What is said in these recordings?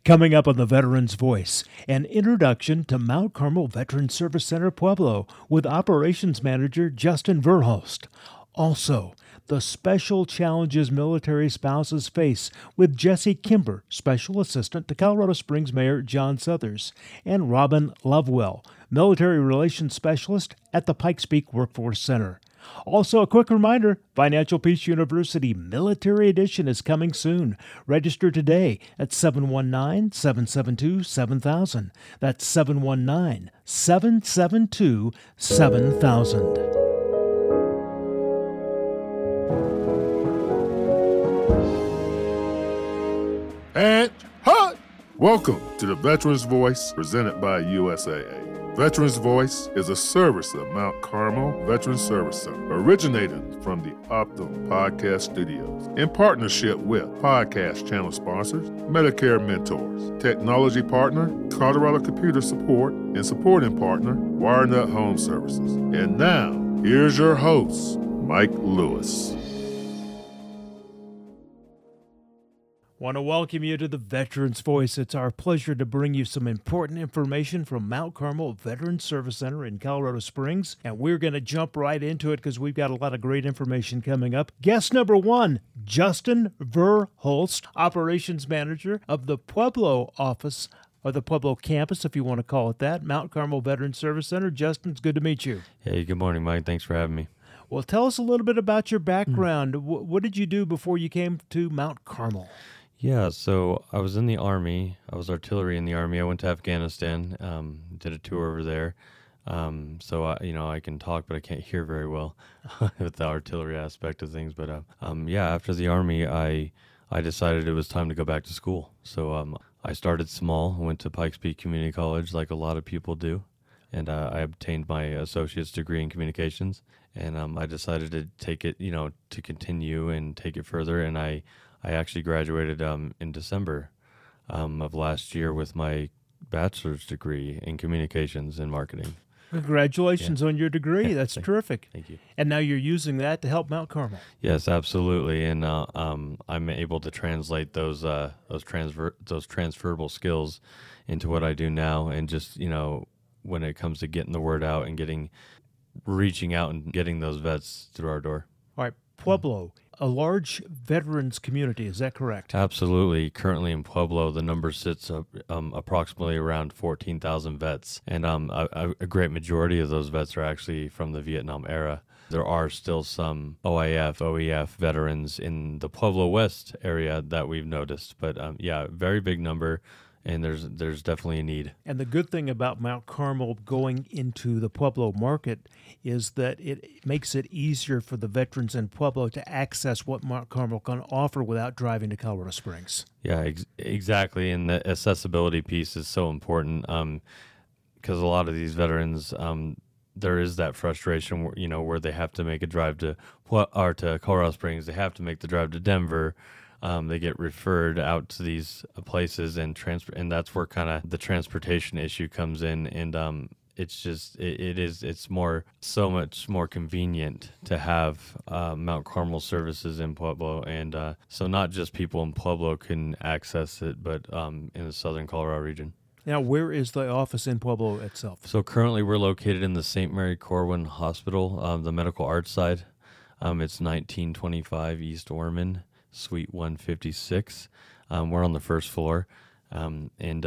Coming up on the Veterans Voice, an introduction to Mount Carmel Veterans Service Center Pueblo with Operations Manager Justin Verhulst. Also, the special challenges military spouses face with Jesse Kimber, Special Assistant to Colorado Springs Mayor John Suthers, and Robin Lovewell, Military Relations Specialist at the Pikes Peak Workforce Center. Also, a quick reminder, Financial Peace University Military Edition is coming soon. Register today at 719-772-7000. That's 719-772-7000. And hot! Welcome to the Veterans Voice presented by USAA. Veterans Voice is a service of Mount Carmel Veterans Service Center, originated from the Optum Podcast Studios in partnership with podcast channel sponsors, Medicare Mentors, technology partner, Colorado Computer Support, and supporting partner, WireNut Home Services. And now, here's your host, Mike Lewis. Want to welcome you to the Veterans Voice. It's our pleasure to bring you some important information from Mount Carmel Veterans Service Center in Colorado Springs, and we're going to jump right into it because we've got a lot of great information coming up. Guest number one, Justin Verhulst, Operations Manager of the Pueblo office, or the Pueblo campus, if you want to call it that, Mount Carmel Veterans Service Center. Justin, it's good to meet you. Hey, good morning, Mike. Thanks for having me. Well, tell us a little bit about your background. What did you do before you came to Mount Carmel? Yeah, so I was in the Army. I was artillery in the Army. I went to Afghanistan, did a tour over there. So I can talk, but I can't hear very well with the artillery aspect of things. But after the Army, I decided it was time to go back to school. So I started small. I went to Pikes Peak Community College, like a lot of people do, and I obtained my associate's degree in communications. And I decided to take it, to continue and take it further. And I actually graduated in December of last year with my bachelor's degree in communications and marketing. Congratulations on your degree. That's terrific. Thank you. And now you're using that to help Mount Carmel. Yes, absolutely. And I'm able to translate those transferable skills into what I do now. And just, when it comes to getting the word out and reaching out and getting those vets through our door. All right, Pueblo. A large veterans community, is that correct? Absolutely. Currently in Pueblo, the number sits approximately around 14,000 vets, and a great majority of those vets are actually from the Vietnam era. There are still some OIF, OEF veterans in the Pueblo West area that we've noticed, but very big number. And there's definitely a need. And the good thing about Mount Carmel going into the Pueblo market is that it makes it easier for the veterans in Pueblo to access what Mount Carmel can offer without driving to Colorado Springs. Yeah, exactly. And the accessibility piece is so important because a lot of these veterans, there is that frustration where they have to make a drive to Colorado Springs. They have to make the drive to Denver. They get referred out to these places and that's where kind of the transportation issue comes in. And it's so much more convenient to have Mount Carmel services in Pueblo. And so not just people in Pueblo can access it, but in the southern Colorado region. Now, where is the office in Pueblo itself? So currently we're located in the St. Mary Corwin Hospital, the medical arts side. It's 1925 East Ormond, Suite 156. We're on the first floor, and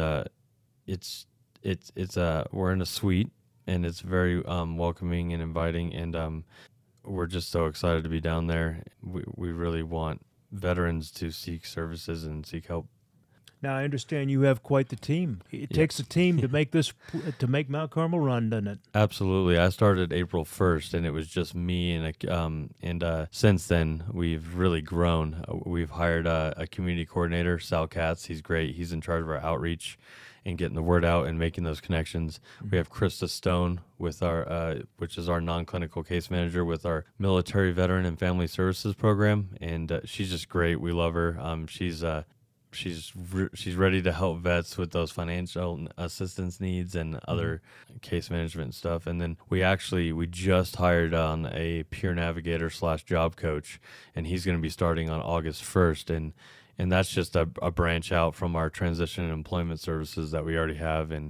we're in a suite, and it's very welcoming and inviting, and we're just so excited to be down there. We really want veterans to seek services and seek help. Now, I understand you have quite the team. It takes a team to make Mount Carmel run, doesn't it? Absolutely. I started April 1st, and it was just me, and since then, we've really grown. We've hired a community coordinator, Sal Katz. He's great. He's in charge of our outreach and getting the word out and making those connections. We have Krista Stone with our, which is our non-clinical case manager with our military veteran and family services program, and she's just great. We love her. She's ready to help vets with those financial assistance needs and other case management stuff. And then we just hired on a peer navigator / job coach, and he's going to be starting on August 1st. And that's just a branch out from our transition and employment services that we already have. And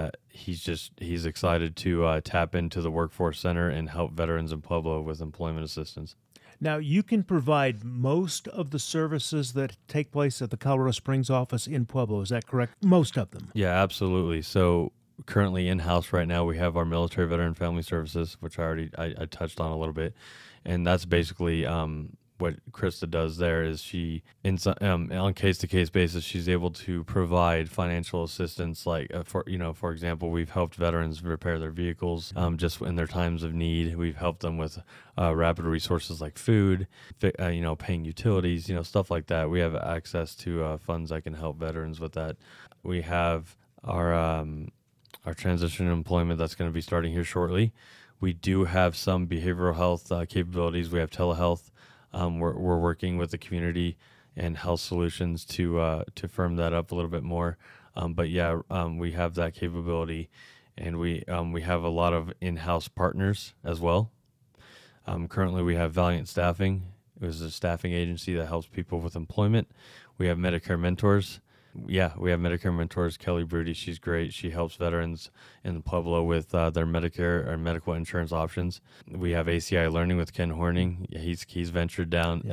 he's excited to tap into the Workforce Center and help veterans in Pueblo with employment assistance. Now, you can provide most of the services that take place at the Colorado Springs office in Pueblo. Is that correct? Most of them. Yeah, absolutely. So currently in-house right now, we have our military veteran family services, which I touched on a little bit. And that's basically what Krista does there is she, on case-to-case basis, she's able to provide financial assistance. Like, for example, we've helped veterans repair their vehicles just in their times of need. We've helped them with rapid resources like food, paying utilities, stuff like that. We have access to funds that can help veterans with that. We have our transition and employment that's going to be starting here shortly. We do have some behavioral health capabilities. We have telehealth. We're working with the community and health solutions to firm that up a little bit more. We have that capability, and we have a lot of in-house partners as well. Currently, we have Valiant Staffing. It was a staffing agency that helps people with employment. We have Medicare Mentors. Yeah, we have Medicare Mentors. Kelly Broody, she's great. She helps veterans in Pueblo with their Medicare or medical insurance options. We have ACI Learning with Ken Horning. He's ventured down.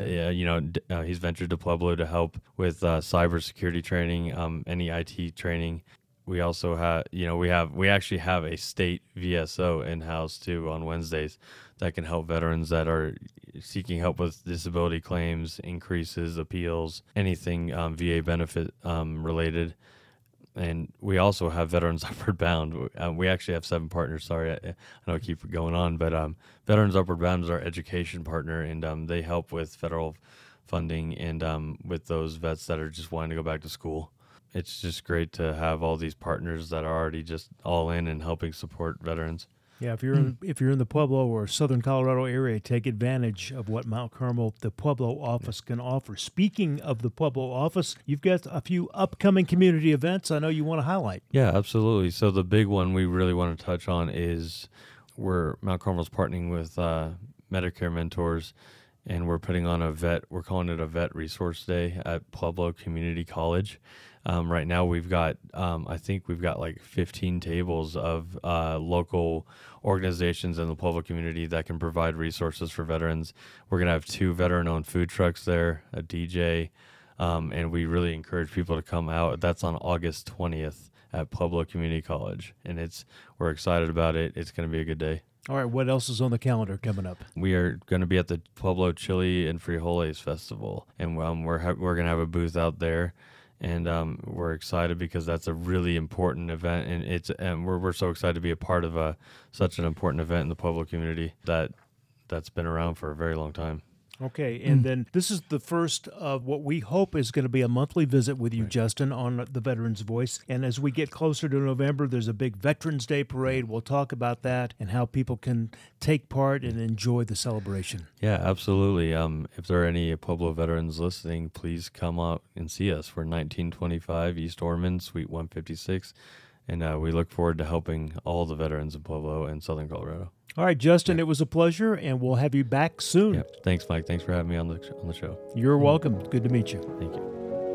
He's ventured to Pueblo to help with cybersecurity training, any IT training. We also have, we actually have a state VSO in-house too on Wednesdays that can help veterans that are seeking help with disability claims, increases, appeals, anything VA benefit related. And we also have Veterans Upward Bound. We actually have 7 partners. Sorry, I know I keep going on, but Veterans Upward Bound is our education partner, and they help with federal funding and with those vets that are just wanting to go back to school. It's just great to have all these partners that are already just all in and helping support veterans. Yeah, if you're in the Pueblo or Southern Colorado area, take advantage of what Mount Carmel, the Pueblo office, can offer. Speaking of the Pueblo office, you've got a few upcoming community events I know you want to highlight. Yeah, absolutely. So the big one we really want to touch on is Mount Carmel's partnering with Medicare Mentors, and we're putting on we're calling it a Vet Resource Day at Pueblo Community College. Right now we've got, I think we've got like 15 tables of local organizations in the Pueblo community that can provide resources for veterans. We're going to have 2 veteran-owned food trucks there, a DJ, and we really encourage people to come out. That's on August 20th at Pueblo Community College, and we're excited about it. It's going to be a good day. All right, what else is on the calendar coming up? We are going to be at the Pueblo Chili and Frijoles Festival, and we're going to have a booth out there. And we're excited because that's a really important event, and we're so excited to be a part of such an important event in the Pueblo community that's been around for a very long time. Okay, and then this is the first of what we hope is going to be a monthly visit with you, Justin, on the Veterans Voice. And as we get closer to November, there's a big Veterans Day parade. We'll talk about that and how people can take part and enjoy the celebration. Yeah, absolutely. If there are any Pueblo veterans listening, please come out and see us. We're 1925 East Ormond, Suite 156, and we look forward to helping all the veterans in Pueblo and Southern Colorado. All right, Justin, It was a pleasure, and we'll have you back soon. Yeah. Thanks, Mike. Thanks for having me on the show. You're welcome. Good to meet you. Thank you.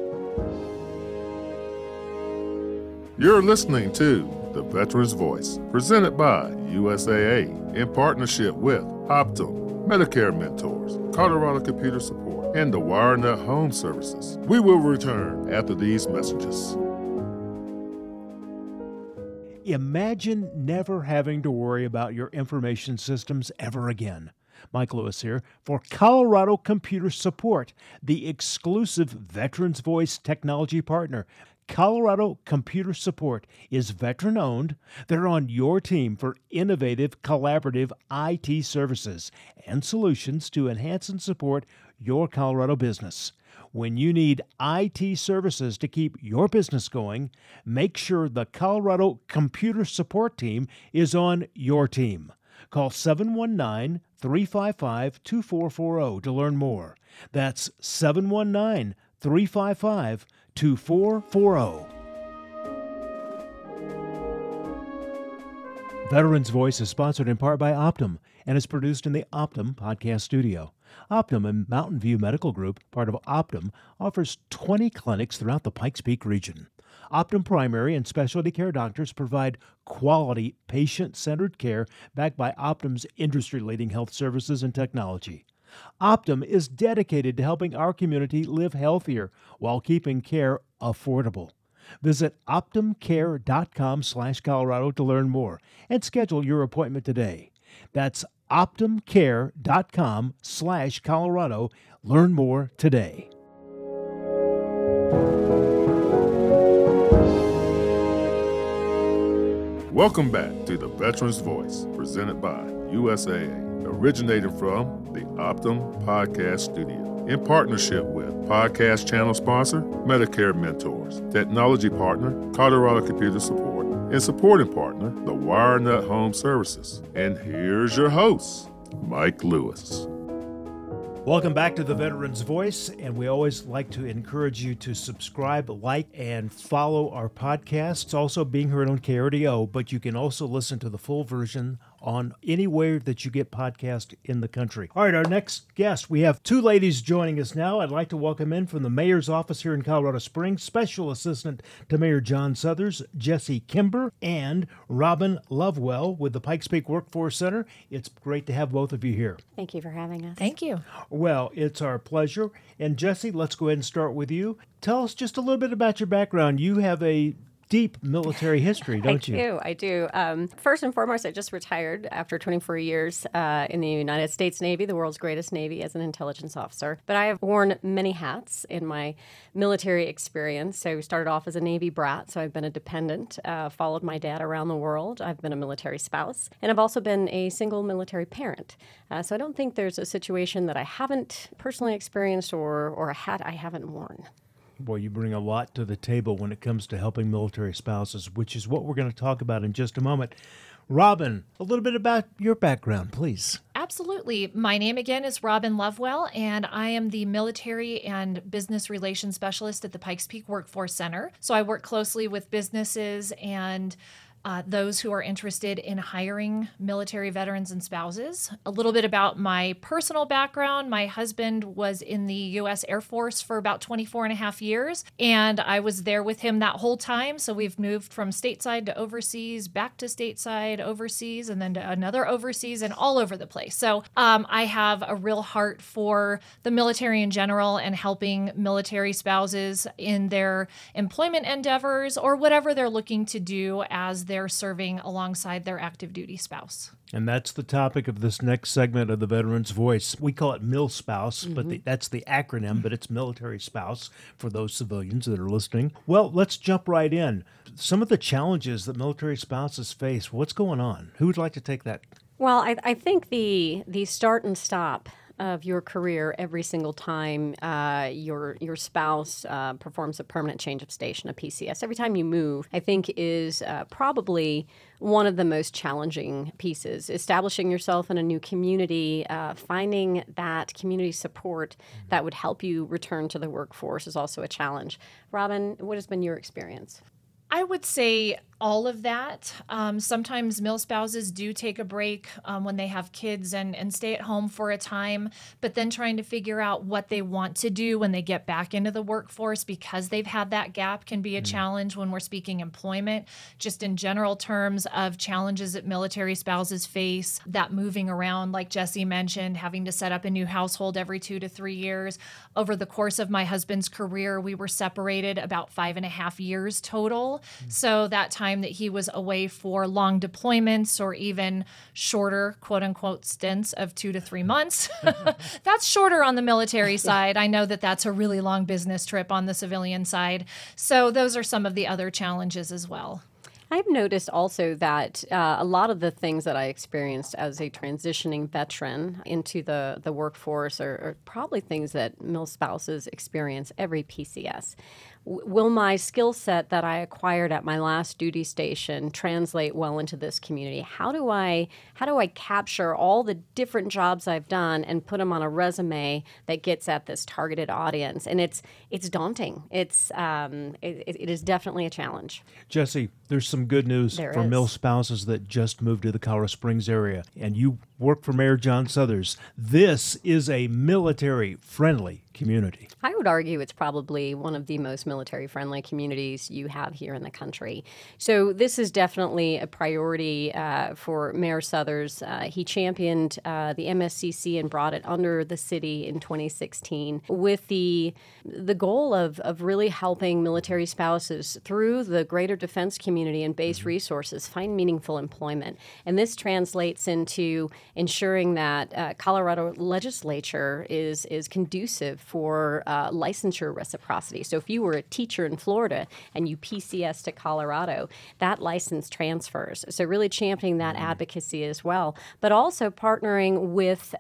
You're listening to The Veterans Voice, presented by USAA in partnership with Optum, Medicare Mentors, Colorado Computer Support, and the WireNut Home Services. We will return after these messages. Imagine never having to worry about your information systems ever again. Mike Lewis here for Colorado Computer Support, the exclusive Veterans Voice technology partner. Colorado Computer Support is veteran-owned. They're on your team for innovative, collaborative IT services and solutions to enhance and support your Colorado business. When you need IT services to keep your business going, make sure the Colorado Computer Support team is on your team. Call 719-355-2440 to learn more. That's 719-355-2440. Veterans Voice is sponsored in part by Optum and is produced in the Optum Podcast Studio. Optum and Mountain View Medical Group, part of Optum, offers 20 clinics throughout the Pikes Peak region. Optum primary and specialty care doctors provide quality, patient-centered care backed by Optum's industry-leading health services and technology. Optum is dedicated to helping our community live healthier while keeping care affordable. Visit optumcare.com/Colorado to learn more and schedule your appointment today. That's optumcare.com/Colorado. Learn more today. Welcome back to the Veterans Voice, presented by USAA, originating from the Optum Podcast Studio, in partnership with podcast channel sponsor, Medicare Mentors, technology partner, Colorado Computer Support, and supporting partner, the WireNut Home Services. And here's your host, Mike Lewis. Welcome back to the Veterans Voice, and we always like to encourage you to subscribe, like, and follow our podcasts, also being heard on KRDO, but you can also listen to the full version on anywhere that you get podcasts in the country. All right, our next guest, we have two ladies joining us now. I'd like to welcome in from the mayor's office here in Colorado Springs, Special Assistant to Mayor John Suthers, Jesse Kimber, and Robin Lovewell with the Pikes Peak Workforce Center. It's great to have both of you here. Thank you for having us. Thank you. Well, it's our pleasure. And Jesse, let's go ahead and start with you. Tell us just a little bit about your background. You have a deep military history, don't you? I do. First and foremost, I just retired after 24 years in the United States Navy, the world's greatest Navy, as an intelligence officer. But I have worn many hats in my military experience. So I started off as a Navy brat, so I've been a dependent, followed my dad around the world. I've been a military spouse, and I've also been a single military parent. So I don't think there's a situation that I haven't personally experienced or a hat I haven't worn. Boy, you bring a lot to the table when it comes to helping military spouses, which is what we're going to talk about in just a moment. Robin, a little bit about your background, please. Absolutely. My name again is Robin Lovewell, and I am the Military and Business Relations Specialist at the Pikes Peak Workforce Center. So I work closely with businesses and those who are interested in hiring military veterans and spouses. A little bit about my personal background. My husband was in the U.S. Air Force for about 24 and a half years, and I was there with him that whole time. So we've moved from stateside to overseas, back to stateside, overseas, and then to another overseas, and all over the place. So I have a real heart for the military in general and helping military spouses in their employment endeavors or whatever they're looking to do as they're serving alongside their active duty spouse. And that's the topic of this next segment of the Veterans Voice. We call it MilSpouse, but that's the acronym, but it's military spouse for those civilians that are listening. Well, let's jump right in. Some of the challenges that military spouses face, what's going on? Who would like to take that? Well, I think the start and stop of your career every single time your spouse performs a permanent change of station, a PCS. Every time you move, I think is probably one of the most challenging pieces. Establishing yourself in a new community, finding that community support that would help you return to the workforce is also a challenge. Robin, what has been your experience? I would say all of that. Sometimes MilSpouses do take a break when they have kids and stay at home for a time, but then trying to figure out what they want to do when they get back into the workforce because they've had that gap can be a challenge when we're speaking employment. Just in general terms of challenges that military spouses face, that moving around, like Jesse mentioned, having to set up a new household every 2 to 3 years. Over the course of my husband's career, we were separated about 5.5 years total. So that time that he was away for long deployments or even shorter, quote unquote, stints of 2 to 3 months. That's shorter on the military side. I know that that's a really long business trip on the civilian side. So those are some of the other challenges as well. I've noticed also that a lot of the things that I experienced as a transitioning veteran into the workforce are probably things that MilSpouses experience every PCS. Will my skill set that I acquired at my last duty station translate well into this community? How do I capture all the different jobs I've done and put them on a resume that gets at this targeted audience? And it's daunting. It is definitely a challenge. Jesse, there's some good news for MilSpouses that just moved to the Colorado Springs area, and you work for Mayor John Suthers. This is a military-friendly community. I would argue it's probably one of the most military-friendly communities you have here in the country. So this is definitely a priority for Mayor Suthers. He championed the MSCC and brought it under the city in 2016 with the goal of really helping military spouses through the greater defense community and base resources find meaningful employment. And this translates into ensuring that Colorado legislature is conducive for licensure reciprocity. So if you were a teacher in Florida and you PCS to Colorado, that license transfers. So really championing that advocacy as well, but also partnering with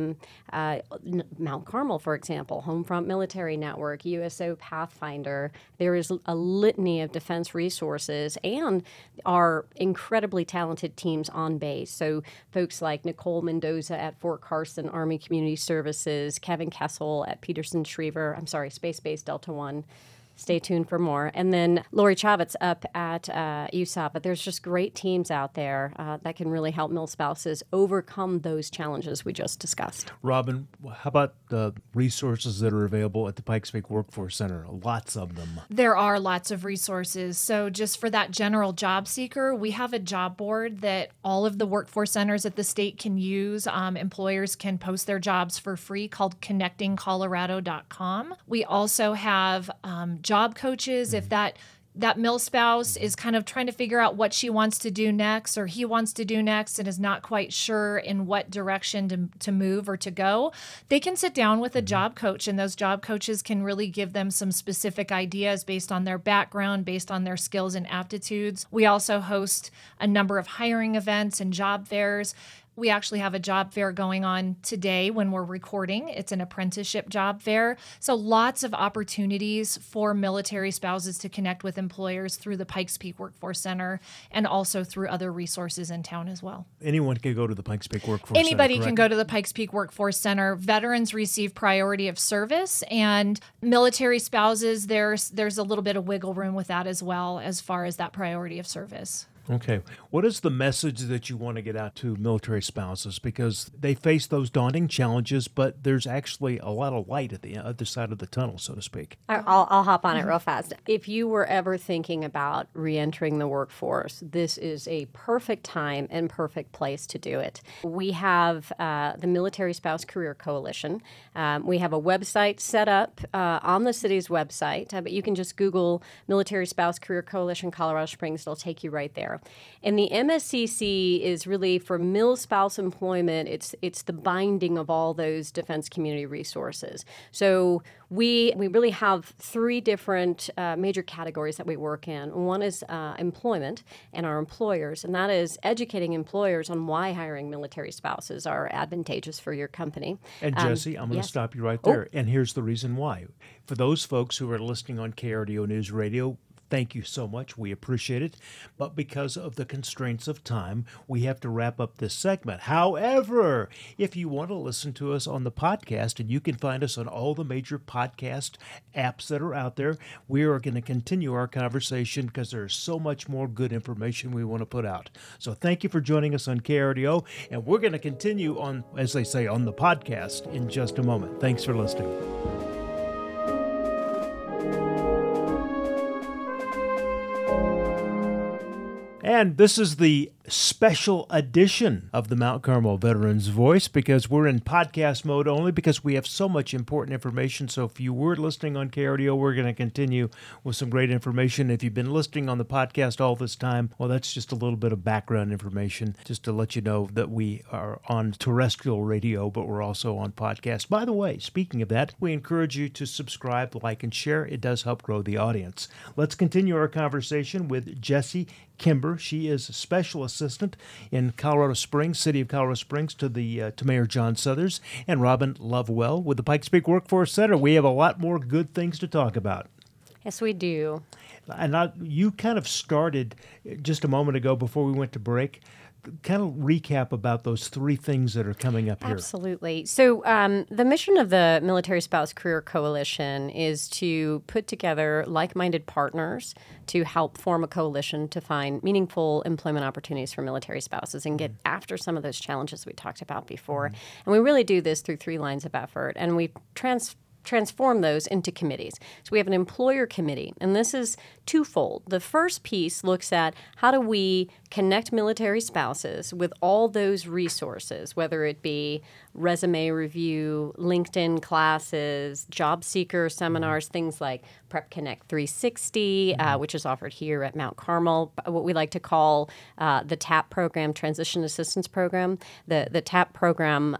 Mount Carmel, for example, Homefront Military Network, USO Pathfinder. There is a litany of defense resources and our incredibly talented teams on base. So folks like Nicole Mendoza at Fort Carson Army Community Services, Kevin Kessel at Space Base Delta One. Stay tuned for more. And then Lori Chavez up at USAP. But there's just great teams out there that can really help mil spouses overcome those challenges we just discussed. Robin, how about the resources that are available at the Pikes Peak Workforce Center? Lots of them. There are lots of resources. So just for that general job seeker, we have a job board that all of the workforce centers at the state can use. Employers can post their jobs for free called connectingcolorado.com. We also have job coaches. If that mil spouse is kind of trying to figure out what she wants to do next or he wants to do next and is not quite sure in what direction to move or to go, they can sit down with a job coach, and those job coaches can really give them some specific ideas based on their background, based on their skills and aptitudes. We also host a number of hiring events and job fairs. We actually have a job fair going on today when we're recording. It's an apprenticeship job fair. So lots of opportunities for military spouses to connect with employers through the Pikes Peak Workforce Center and also through other resources in town as well. Anyone can go to the Pikes Peak Workforce Center, Anybody correct? can go to the Pikes Peak Workforce Center. Veterans receive priority of service, and military spouses, there's a little bit of wiggle room with that as well as far as that priority of service. Okay. What is the message that you want to get out to military spouses? Because they face those daunting challenges, but there's actually a lot of light at the other side of the tunnel, so to speak. I'll hop on it real fast. If you were ever thinking about reentering the workforce, this is a perfect time and perfect place to do it. We have the Military Spouse Career Coalition. We have a website set up on the city's website, but you can just Google Military Spouse Career Coalition Colorado Springs. It'll take you right there. And the MSCC is really for mil spouse employment. It's the binding of all those defense community resources. So we really have three different major categories that we work in. One is employment and our employers, and that is educating employers on why hiring military spouses are advantageous for your company. And Jesse, I'm going to stop you right there. And here's the reason why. For those folks who are listening on KRDO News Radio, thank you so much. We appreciate it. But because of the constraints of time, we have to wrap up this segment. However, if you want to listen to us on the podcast, and you can find us on all the major podcast apps that are out there, we are going to continue our conversation because there's so much more good information we want to put out. So thank you for joining us on KRDO, and we're going to continue on, as they say, on the podcast in just a moment. Thanks for listening. And this is the special edition of the Mount Carmel Veterans Voice because we're in podcast mode only because we have so much important information. So if you were listening on KRDO, we're going to continue with some great information. If you've been listening on the podcast all this time, well, that's just a little bit of background information just to let you know that we are on terrestrial radio, but we're also on podcast. By the way, speaking of that, we encourage you to subscribe, like, and share. It does help grow the audience. Let's continue our conversation with Jessie Kimber. She is a special assistant in Colorado Springs, City of Colorado Springs, to Mayor John Suthers, and Robin Lovewell with the Pikes Peak Workforce Center. We have a lot more good things to talk about. Yes, we do. And you kind of started just a moment ago before we went to break kind of recap about those three things that are coming up here. Absolutely. So the mission of the Military Spouse Career Coalition is to put together like-minded partners to help form a coalition to find meaningful employment opportunities for military spouses and get after some of those challenges we talked about before. And we really do this through three lines of effort. And we transform those into committees. So we have an employer committee, and this is twofold. The first piece looks at how do we connect military spouses with all those resources, whether it be resume review, LinkedIn classes, job seeker seminars, things like Prep Connect 360, which is offered here at Mount Carmel, what we like to call the TAP program, Transition Assistance Program. The TAP program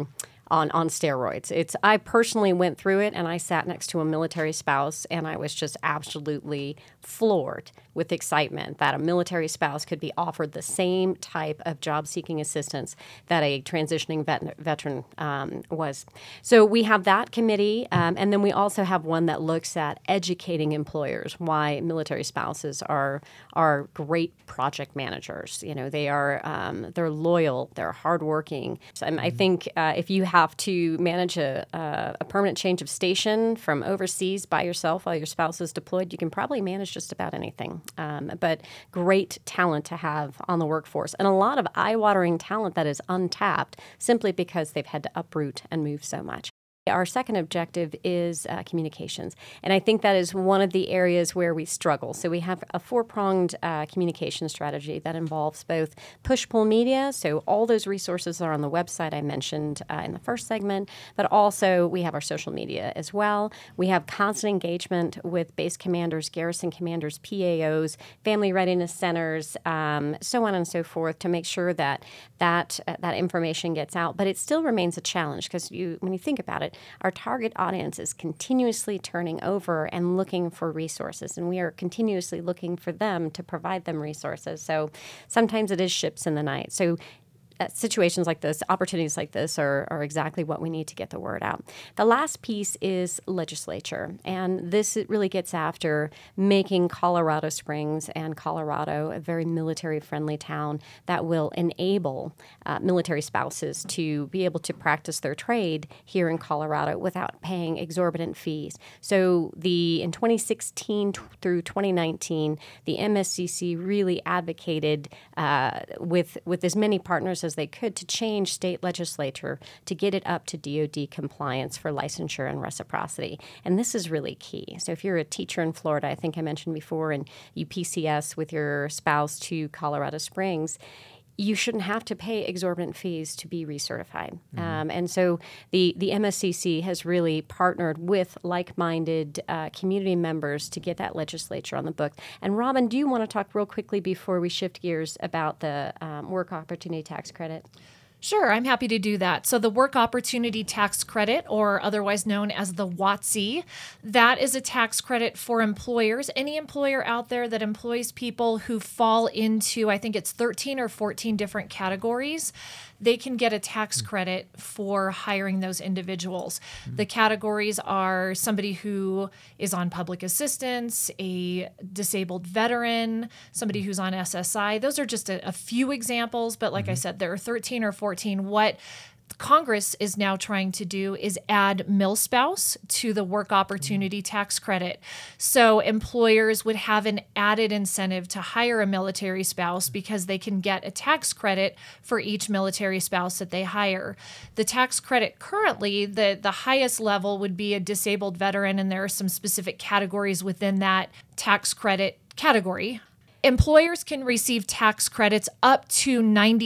on steroids. I personally went through it, and I sat next to a military spouse, and I was just absolutely floored with excitement that a military spouse could be offered the same type of job-seeking assistance that a transitioning veteran was. So we have that committee, and then we also have one that looks at educating employers why military spouses are great project managers. You know, they're loyal, they're hardworking. So I think if you have to manage a permanent change of station from overseas by yourself while your spouse is deployed, you can probably manage just about anything. But great talent to have on the workforce, and a lot of eye-watering talent that is untapped simply because they've had to uproot and move so much. Our second objective is communications, and I think that is one of the areas where we struggle. So we have a four-pronged communication strategy that involves both push-pull media, so all those resources are on the website I mentioned in the first segment, but also we have our social media as well. We have constant engagement with base commanders, garrison commanders, PAOs, family readiness centers, so on and so forth, to make sure that information gets out. But it still remains a challenge because when you think about it, our target audience is continuously turning over and looking for resources, and we are continuously looking for them to provide them resources. So sometimes it is ships in the night. So situations like this, opportunities like this are exactly what we need to get the word out. The last piece is legislature, and this really gets after making Colorado Springs and Colorado a very military-friendly town that will enable military spouses to be able to practice their trade here in Colorado without paying exorbitant fees. So in 2016 through 2019, the MSCC really advocated with as many partners as they could to change state legislature to get it up to DoD compliance for licensure and reciprocity. And this is really key. So if you're a teacher in Florida, I think I mentioned before, and you PCS with your spouse to Colorado Springs, you shouldn't have to pay exorbitant fees to be recertified. And so the MSCC has really partnered with like-minded community members to get that legislature on the book. And Robin, do you want to talk real quickly before we shift gears about the Work Opportunity Tax Credit? Sure, I'm happy to do that. So the Work Opportunity Tax Credit, or otherwise known as the WOTC, that is a tax credit for employers. Any employer out there that employs people who fall into, I think it's 13 or 14 different categories, they can get a tax credit for hiring those individuals. The categories are somebody who is on public assistance, a disabled veteran, somebody who's on SSI. Those are just a few examples, but like I said, there are 13 or 14. What Congress is now trying to do is add MilSpouse to the Work Opportunity Tax Credit. So employers would have an added incentive to hire a military spouse because they can get a tax credit for each military spouse that they hire. The tax credit currently, the highest level would be a disabled veteran, and there are some specific categories within that tax credit category. Employers can receive tax credits up to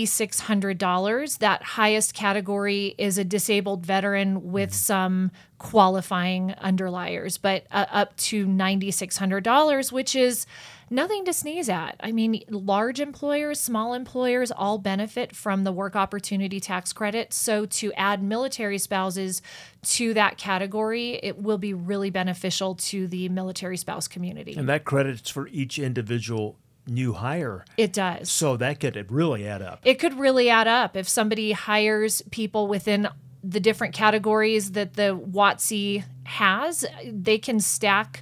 $9,600. That highest category is a disabled veteran with some qualifying underliers, but up to $9,600, which is nothing to sneeze at. I mean, large employers, small employers all benefit from the Work Opportunity Tax Credit. So to add military spouses to that category, it will be really beneficial to the military spouse community. And that credit's for each individual new hire. It does. So that could really add up. It could really add up. If somebody hires people within the different categories that the WOTC has, they can stack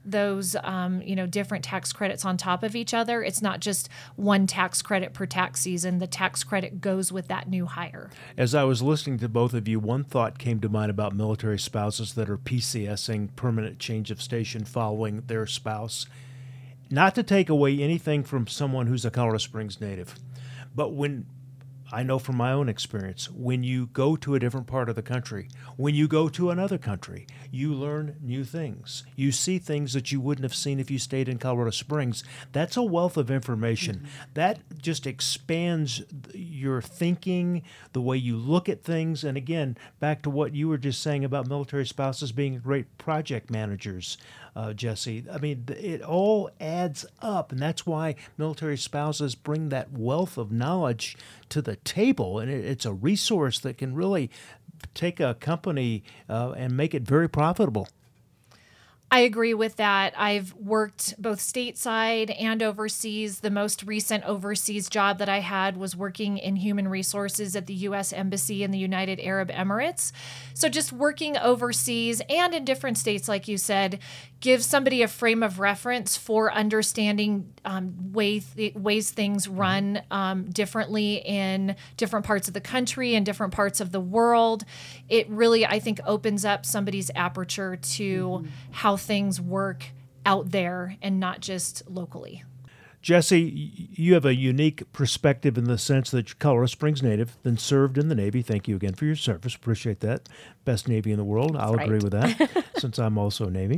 those, different tax credits on top of each other. It's not just one tax credit per tax season. The tax credit goes with that new hire. As I was listening to both of you, one thought came to mind about military spouses that are PCSing, permanent change of station, following their spouse. Not to take away anything from someone who's a Colorado Springs native, but when I know from my own experience, when you go to a different part of the country, when you go to another country, you learn new things. You see things that you wouldn't have seen if you stayed in Colorado Springs. That's a wealth of information. Mm-hmm. That just expands your thinking, the way you look at things. And again, back to what you were just saying about military spouses being great project managers, Jesse. I mean, it all adds up, and that's why military spouses bring that wealth of knowledge to the table, and it's a resource that can really take a company and make it very profitable. I agree with that. I've worked both stateside and overseas. The most recent overseas job that I had was working in human resources at the U.S. Embassy in the United Arab Emirates. So just working overseas and in different states, like you said, gives somebody a frame of reference for understanding ways things run differently in different parts of the country and different parts of the world. It really, I think, opens up somebody's aperture to how things work out there and not just locally. Jesse, you have a unique perspective in the sense that you're Colorado Springs native, then served in the Navy. Thank you again for your service. Appreciate that. Best Navy in the world. That's I'll right. agree with that, since I'm also Navy.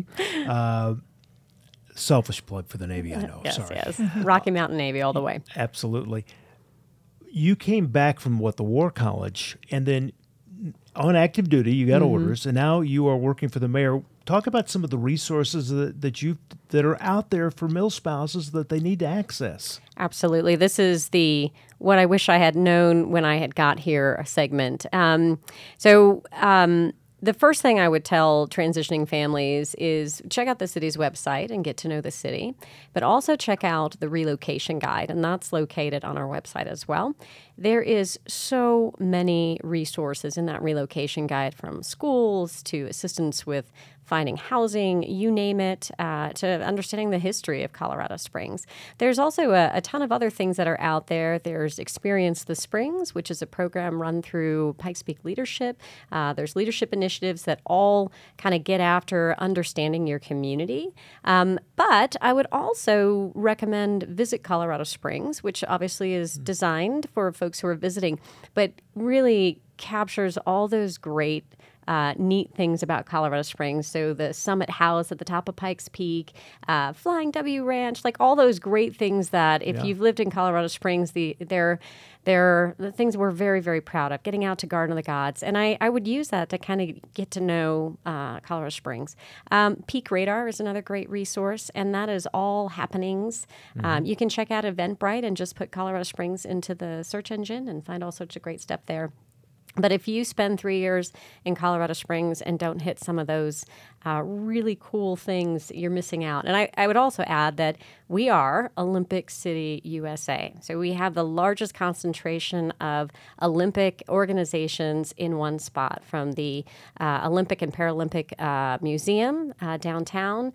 Selfish plug for the Navy, I know. Yes, Sorry. yes. Rocky Mountain Navy all the way. Absolutely. You came back from the War College, and then on active duty, you got orders, and now you are working for the mayor. Talk about some of the resources that are out there for mill spouses that they need to access. Absolutely. This is what I wish I had known when I had got here segment. The first thing I would tell transitioning families is check out the city's website and get to know the city, but also check out the relocation guide, and that's located on our website as well. There is so many resources in that relocation guide, from schools to assistance with finding housing, you name it, to understanding the history of Colorado Springs. There's also a ton of other things that are out there. There's Experience the Springs, which is a program run through Pikes Peak Leadership. There's leadership initiatives that all kind of get after understanding your community. But I would also recommend Visit Colorado Springs, which obviously is designed for folks who are visiting, but really captures all those great neat things about Colorado Springs. So the Summit House at the top of Pikes Peak, Flying W Ranch, like all those great things that if you've lived in Colorado Springs, they're the things we're very, very proud of. Getting out to Garden of the Gods. And I would use that to kind of get to know Colorado Springs. Peak Radar is another great resource, and that is all happenings. You can check out Eventbrite and just put Colorado Springs into the search engine and find all sorts of great stuff there. But if you spend 3 years in Colorado Springs and don't hit some of those really cool things, you're missing out. And I would also add that we are Olympic City, USA. So we have the largest concentration of Olympic organizations in one spot, from the Olympic and Paralympic Museum downtown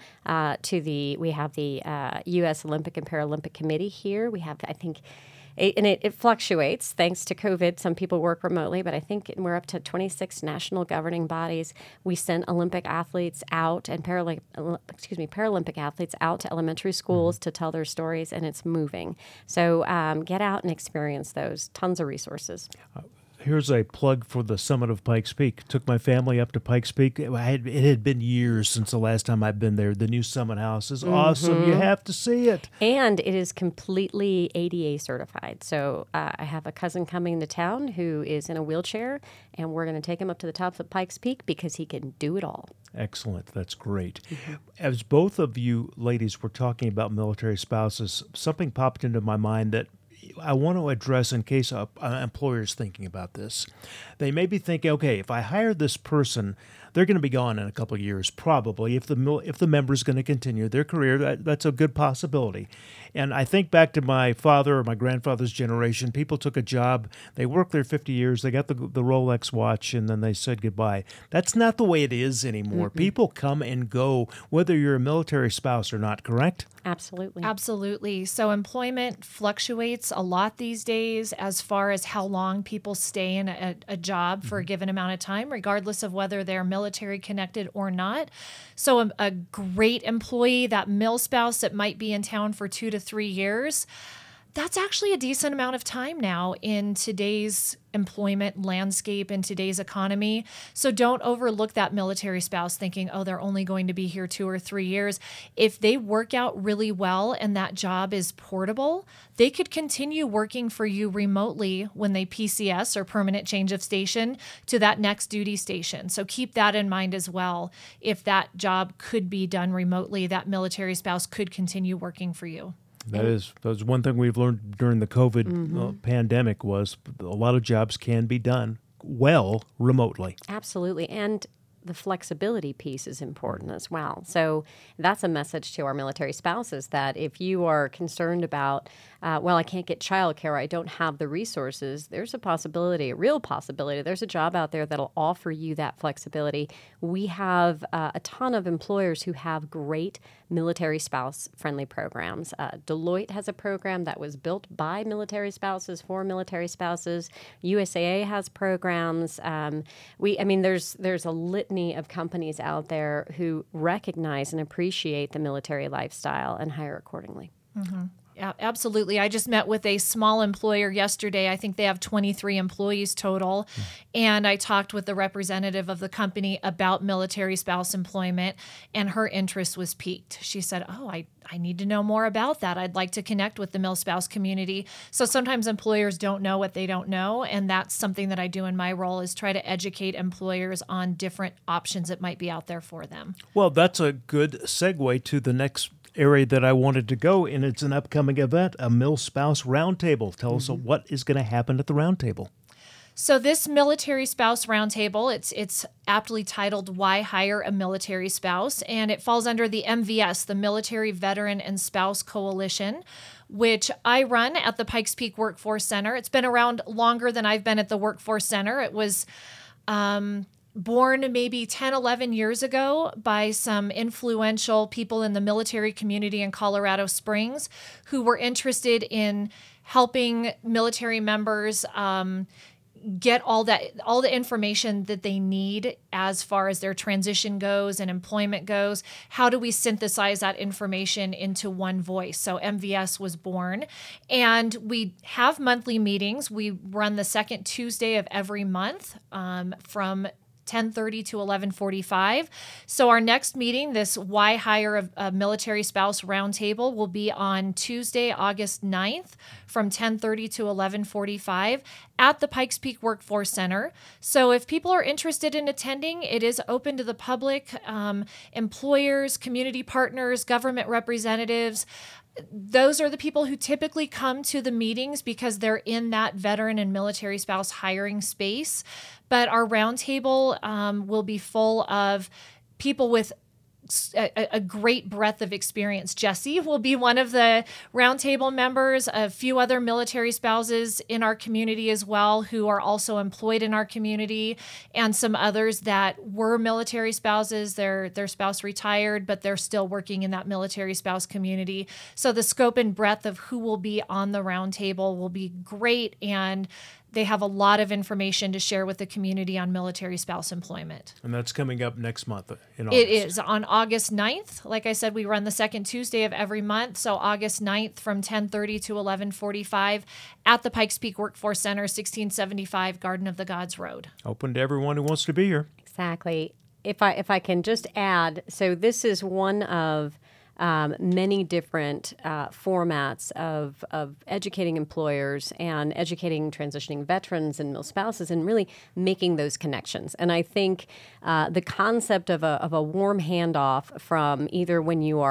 we have the U.S. Olympic and Paralympic Committee here. We have, I think, it fluctuates thanks to COVID. Some people work remotely, but I think we're up to 26 national governing bodies. We send Olympic athletes out and Paralympic athletes out to elementary schools to tell their stories, and it's moving. So get out and experience those. Tons of resources. Here's a plug for the summit of Pikes Peak. Took my family up to Pikes Peak. It had been years since the last time I'd been there. The new Summit House is awesome. You have to see it. And it is completely ADA certified. So I have a cousin coming to town who is in a wheelchair, and we're going to take him up to the top of Pikes Peak because he can do it all. Excellent. That's great. As both of you ladies were talking about military spouses, something popped into my mind that I want to address in case an employer is thinking about this. They may be thinking, okay, if I hire this person, they're going to be gone in a couple of years, probably, if the member's going to continue their career. That's a good possibility. And I think back to my father or my grandfather's generation. People took a job, they worked there 50 years, they got the Rolex watch, and then they said goodbye. That's not the way it is anymore. Mm-hmm. People come and go, whether you're a military spouse or not, correct? Absolutely. Absolutely. So employment fluctuates a lot these days as far as how long people stay in a job for a given amount of time, regardless of whether they're military connected or not. So a great employee, that mil spouse that might be in town for 2 to 3 years, that's actually a decent amount of time now in today's employment landscape, in today's economy. So don't overlook that military spouse thinking, oh, they're only going to be here 2 or 3 years. If they work out really well and that job is portable, they could continue working for you remotely when they PCS, or permanent change of station, to that next duty station. So keep that in mind as well. If that job could be done remotely, that military spouse could continue working for you. That was one thing we've learned during the COVID pandemic, was a lot of jobs can be done well remotely. Absolutely. And the flexibility piece is important as well. So that's a message to our military spouses, that if you are concerned about, I can't get childcare, I don't have the resources, there's a possibility, a real possibility. There's a job out there that'll offer you that flexibility. We have a ton of employers who have great military spouse-friendly programs. Deloitte has a program that was built by military spouses for military spouses. USAA has programs. There's a litany of companies out there who recognize and appreciate the military lifestyle and hire accordingly. Mm-hmm. Yeah, absolutely. I just met with a small employer yesterday. I think they have 23 employees total. And I talked with the representative of the company about military spouse employment, and her interest was piqued. She said, I need to know more about that. I'd like to connect with the mil spouse community. So sometimes employers don't know what they don't know. And that's something that I do in my role, is try to educate employers on different options that might be out there for them. Well, that's a good segue to the next area that I wanted to go, and it's an upcoming event, a Mil Spouse Roundtable. Tell us what is going to happen at the roundtable. So this military spouse roundtable, it's aptly titled "Why Hire a Military Spouse?" and it falls under the MVS, the Military Veteran and Spouse Coalition, which I run at the Pikes Peak Workforce Center. It's been around longer than I've been at the Workforce Center. It was born maybe 10, 11 years ago by some influential people in the military community in Colorado Springs who were interested in helping military members get all the information that they need as far as their transition goes and employment goes. How do we synthesize that information into one voice? So MVS was born, and we have monthly meetings. We run the second Tuesday of every month from 10:30 to 11:45. So our next meeting, this Why Hire a Military Spouse Roundtable, will be on Tuesday, August 9th from 10:30 to 11:45 at the Pikes Peak Workforce Center. So if people are interested in attending, it is open to the public, employers, community partners, government representatives. Those are the people who typically come to the meetings because they're in that veteran and military spouse hiring space. But our roundtable will be full of people with a great breadth of experience. Jesse will be one of the roundtable members, a few other military spouses in our community as well who are also employed in our community, and some others that were military spouses. Their spouse retired, but they're still working in that military spouse community. So the scope and breadth of who will be on the roundtable will be great, and they have a lot of information to share with the community on military spouse employment. And that's coming up next month in August. It is on August 9th. Like I said, we run the second Tuesday of every month. So August 9th from 10:30 to 11:45 at the Pikes Peak Workforce Center, 1675 Garden of the Gods Road. Open to everyone who wants to be here. Exactly. If I can just add, so this is one of many different formats of educating employers and educating transitioning veterans and mil spouses, and really making those connections. And I think the concept of a warm handoff from either when you are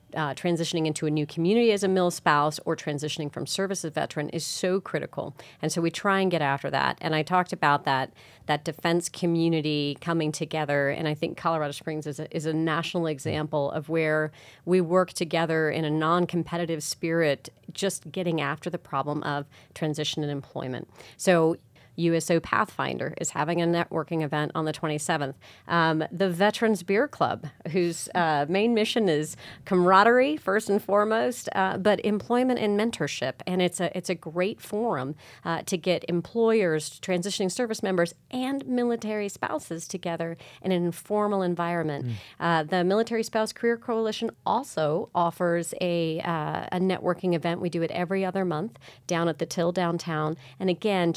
transitioning into a new community as a mil spouse or transitioning from service as veteran is so critical. And so we try and get after that. And I talked about that defense community coming together. And I think Colorado Springs is a national example of where we work together in a non-competitive spirit, just getting after the problem of transition and employment. So USO Pathfinder is having a networking event on the 27th. The Veterans Beer Club, whose main mission is camaraderie, first and foremost, but employment and mentorship. And it's a great forum to get employers, transitioning service members, and military spouses together in an informal environment. The Military Spouse Career Coalition also offers a networking event. We do it every other month down at the Till downtown. And again,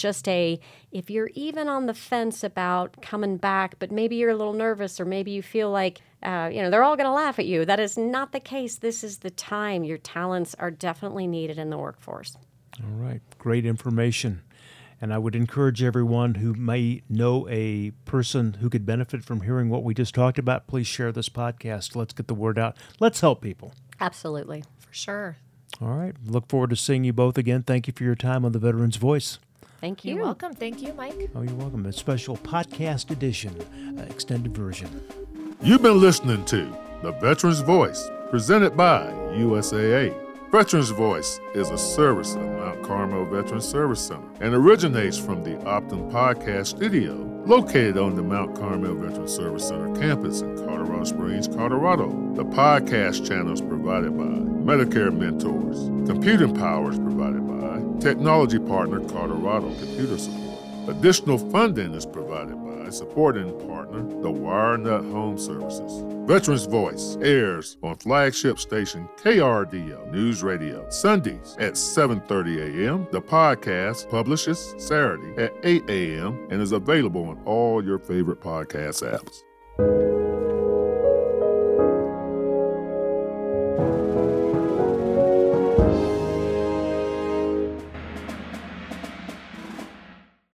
if you're even on the fence about coming back, but maybe you're a little nervous or maybe you feel like, they're all going to laugh at you. That is not the case. This is the time. Your talents are definitely needed in the workforce. All right. Great information. And I would encourage everyone who may know a person who could benefit from hearing what we just talked about, please share this podcast. Let's get the word out. Let's help people. Absolutely. For sure. All right. Look forward to seeing you both again. Thank you for your time on the Veterans Voice. Thank you. You're welcome. Thank you, Mike. Oh, you're welcome. A special podcast edition, extended version. You've been listening to The Veterans Voice, presented by USAA. Veterans Voice is a service of Mount Carmel Veterans Service Center and originates from the Optum Podcast Studio, located on the Mount Carmel Veterans Service Center campus in Colorado Springs, Colorado. The podcast channel is provided by Medicare Mentors. Computing power is provided by Technology Partner Colorado Computer Support. Additional funding is provided by supporting partner, the WireNut Home Services. Veterans Voice airs on flagship station KRDO News Radio Sundays at 7:30 a.m. The podcast publishes Saturday at 8 a.m. and is available on all your favorite podcast apps.